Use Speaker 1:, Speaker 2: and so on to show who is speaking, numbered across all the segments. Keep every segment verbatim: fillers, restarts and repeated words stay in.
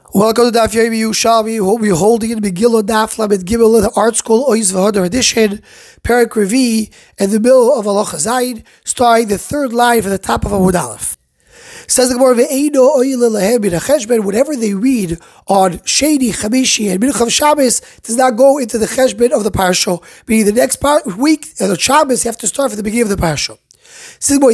Speaker 1: Welcome to Daf Yomi Yerushalmi. We'll be holding in Megillah Daf Lamed Gimel, the Art School Ois V'Hadar edition, Perek Revi, in the middle of Halacha Zayin, starting the third line from the top of Amud Aleph. Says the Gemara, "Ve'eino oile lehem min hacheshbon." Whatever they read on Sheni, Chamishi, and Mincha Shabbos does not go into the cheshbon of the parsha. Meaning the next part, week, the Shabbos, you have to start from the beginning of the parsha. There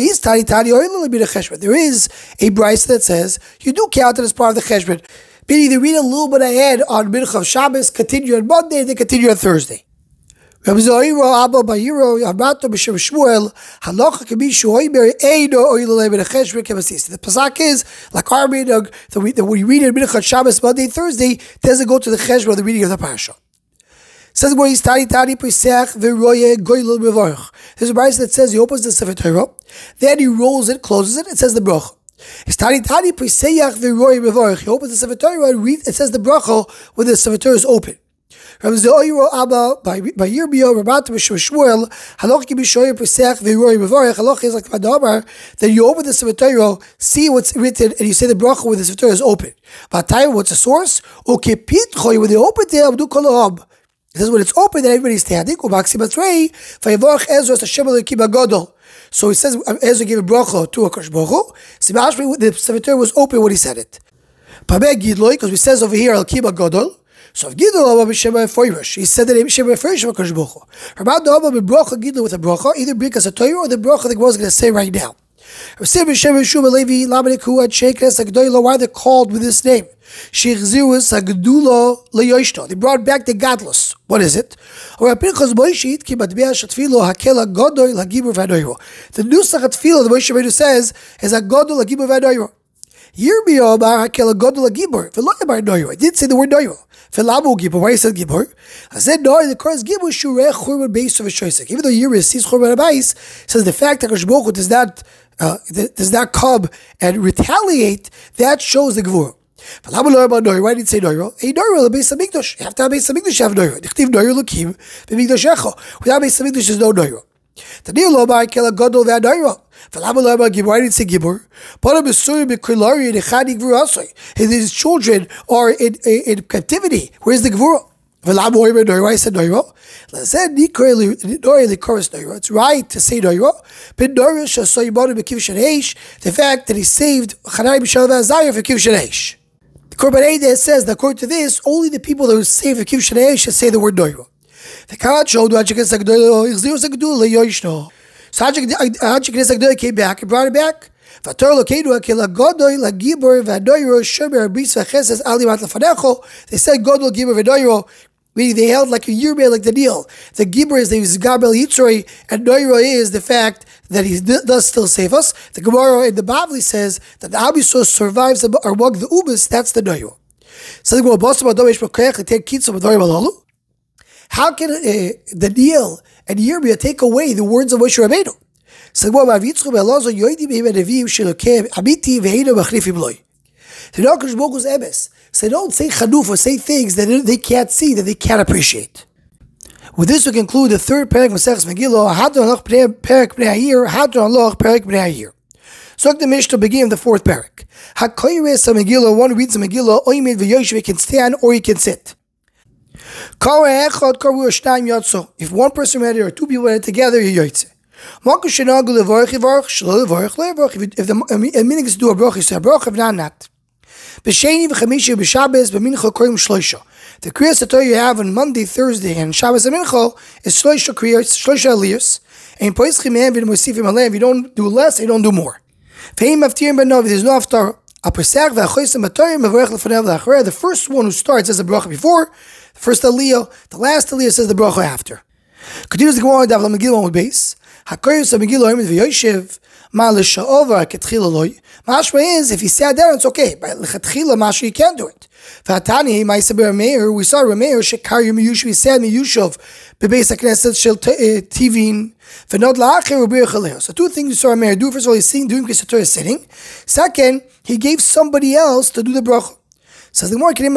Speaker 1: is a brisa that says you do count it as part of the cheshbon. Meaning they read a little bit ahead on Mincha Shabbos, continue on Monday, and then continue on Thursday. Rabbi Zohiro Abba Bayiro Amato B'Shem Shmuel Halacha K'Mishu Oimer Eino Oilei Ben Cheshbon K'Masis. The pasuk is like our minhag that we that we read in Mincha Shabbos Monday, Thursday doesn't go to the cheshbon of the reading of the parsha. Says where he's tani tani pesach v'roye goylul mevarch. There's a brisa that says he opens the Sefer Torah, then he rolls it, closes it, it says the bracha. It's tani tani pesach v'roye mevarch. He opens the Sefer Torah and read, it says the bracha when the Sefer Torah is open. Rabbi Zohiro Abba by by Yirmiyah Rabat B'Shem Shmuel Halacha K'Mishoyer Pesach v'roye mevarch. Halacha is like Madamar that you open the Sefer Torah, see what's written, and you say the bracha when the Sefer Torah is open. But time, what's the source? Okay, pitchoy when they open it, Abdu Kolohab. This is when it's open and everybody's standing. So he says Ezra gave a bracha to a Akash Baruch Hu. So the Sefer Torah was open when he said it. Because we says over here Al Kiba Gadol. So if Gidol he said the name Shema Ferish of Akash Baruch Hu. Rabbi Abba with bracha Gidol with a bracha, either because a Torah or the bracha that was going to say right now. Why they're called with this name? They brought back the godless. What is it? The nusach at tefillah the Moshe Rabbeinu says is a gadol lagibur v'adoyro. Yirmiyah bar hakel gadol lagibur v'lo bar doyro. I did say the word doyro. V'lamu gibur. Why he said gibur? I said no. The Kor's gibur shureh churban beis of a shoysek. Even though Yirmiyah sees churban beis, says the fact that Akash Baruch Hu does not uh, does not come and retaliate. That shows the gevurah. Why did it say doiro? A doiro the base of mikdash. You have to have base of mikdash. Have doiro. Dichtiv doiro lukim b'mikdash echo. Without base of mikdash, there's no doiro. Tani lo bar kela gadol ve'adoiro. V'lama lo bar gibur. Why did it say gibur? But a besuri b'krilari nechadi gvur asoi. His children are in, in, in captivity. Where's the gvur? V'lama lo bar doiro. Why said doiro? It's right to say doiro. But doiro shasoi b'adu b'kiv shenesh. The fact that he saved Chanai b'shal v'azayah for kiv shenesh. Korban Eidah says that according to this, only the people that were saved for Kiv Shnei should say the word doiro. The Karat showed that Hachiknes HaGedolah Ichziru HaGedolah Yoishno. So Hachiknes HaGedolah came back and brought it back. V'ator Lokeinu HaKel HaGodol HaGibur V'adoiro Shomer Bris V'Chesed Ali Mat Lefanecho. They said Godol Gibur V'adoiro, meaning they held like a Yirmiyah, like the deal. The Gibur is the Gabel Yitzroi, and doiro is the fact that he does still save us. The Gemara in the Bavli says that the Abiso survives or wag the Ubis, that's the doiro. So the how can uh, the deal and Yirmiyah take away the words of Moshe Rabbeinu? So the So don't say chanuf or say things that they can't see, that they can't appreciate. With this, we conclude the third parak Maseches Megillah. Hadron Loch Parak Bnei Hayir. Hadron Loch Parak Bnei Hayir. So the Mishnah begin the fourth parak. Hakoyres Megillah. One reads the Megillah. Oimid v'yoshev. He can stand or he can sit. If one person read it or two people read it together, you yotze. If the meaning is to do a bracha, you say a bracha. If not, not. B'sheni v'chamishi b'Shabbos b'mincha koyim shloisha. The kriyas Torah you have on Monday, Thursday, and Shabbos and Mincha is shloisha kriyas, shloisha aliyos. And poischim mehem v'mosifim aleim. If you don't do less, you don't do more. V'heim maftirim b'nov. If there's no haftarah, apesach v'achoysim b'torim mevorech l'fanev l'achrer. The first one who starts says the bracha before. The first aliyah, the last aliyah says the bracha after. Continues the Gemara Daf Megillah on base. Hakoyos Megillah oimid v'yoshev. Ma l'sha'ova ketchila loy. Mashma is, if he sat there, it's okay. But l'chatchila mashma, you can't do it. V'atani, ma'isa b'rameir, we saw Rameir, shekar yom miyushav, he said miyushav, b'beis ha'knesset shel tivin, v'nod la'acher u'bir chaleo. So two things you saw Rameir do. First of all, he's sitting, doing Kriyas Torah sitting. Second, he gave somebody else to do the bracha. Says the Gemara,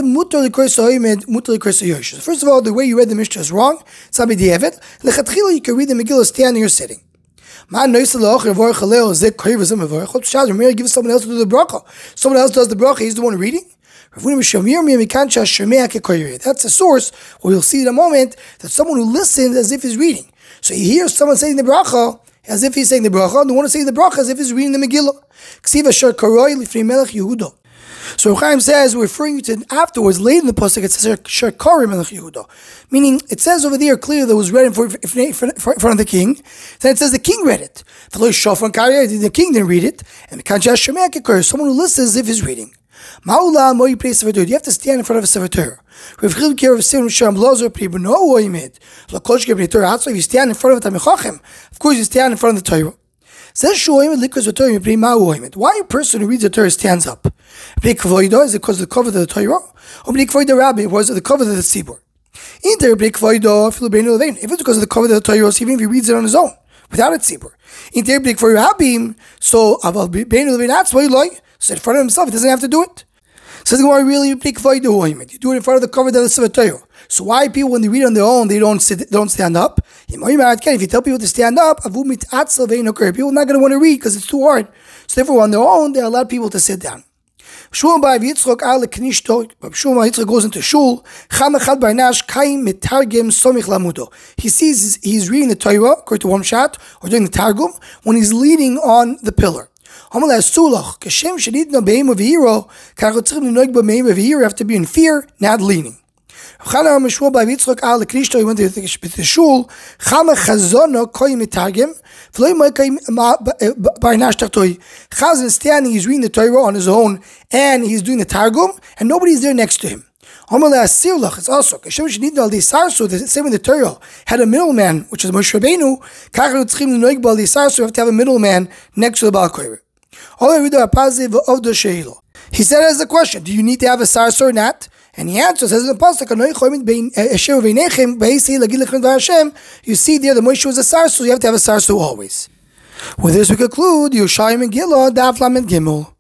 Speaker 1: first of all, the way you read the Mishnah is wrong. L'chatchila, you can read the Megillah standing or sitting. Rameir gives someone else to do the bracha. Someone else does the bracha, he's the one reading. That's a source where you'll see in a moment that someone who listens as if he's reading. So you hear someone saying the bracha as if he's saying the bracha, and the one saying the bracha as if he's reading the Megillah. So Chaim says, we're referring to afterwards, late in the pasuk, it says Shekari Melech Yehuda, meaning it says over there clearly that it was read in front of the king. Then it says the king read it. The king didn't read it, and someone who listens as if he's reading. You have to stand in front of a Sefer Torah. If you stand in front of a Tamei, of course you stand in front of the Torah. Why a person who reads the Torah stands up? Is it because of the cover of the Torah? Or was it the cover of the Tzibur? If it's because of the cover of the Torah, even if he reads it on his own, without a Tzibur. So, so in front of himself, he doesn't have to do it. So the Gemara really big void you do it in front of the cover of the Sefer Torah. So why people when they read on their own they don't sit, they don't stand up? If you tell people to stand up, people are not going to want to read because it's too hard. So therefore on their own they allow people to sit down. Shul by Yitzchok al Knishto, Shul by Yitzchok goes into Shul. He sees he's reading the Torah according to one shot or doing the Targum when he's leaning on the pillar. You have to be in fear, not leaning. He went to the shul. Chazan is standing, he's reading the Torah on his own, and he's doing the Targum, and nobody's there next to him. It's also the same with the Torah had a middleman, which is Moshe Rabbeinu. You have to have a middleman next to the Baal Korah. He said as a question, do you need to have a sarsor or not? And he answers, says in the pasuk, you see there the Moshe was a sarsor, so you have to have a sarsor always. With this we conclude, Yeshayim and Gillah, Daf Lamed Gimel.